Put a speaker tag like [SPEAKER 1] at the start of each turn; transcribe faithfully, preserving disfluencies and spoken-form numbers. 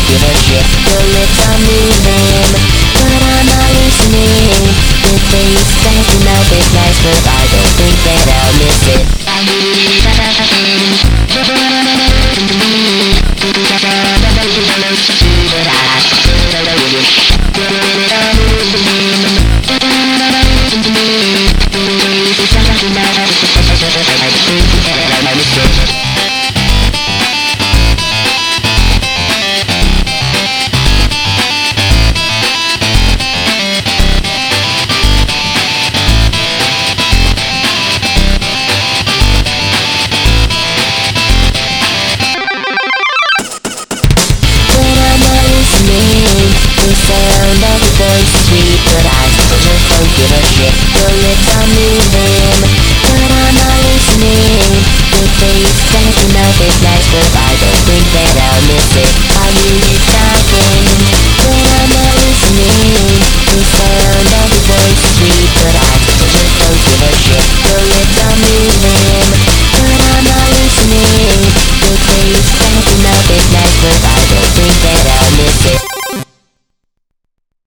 [SPEAKER 1] give a shit. Your lips are moving, but I'm not listening. The taste that your mouth is nice, but I don't think that I'll miss it. But I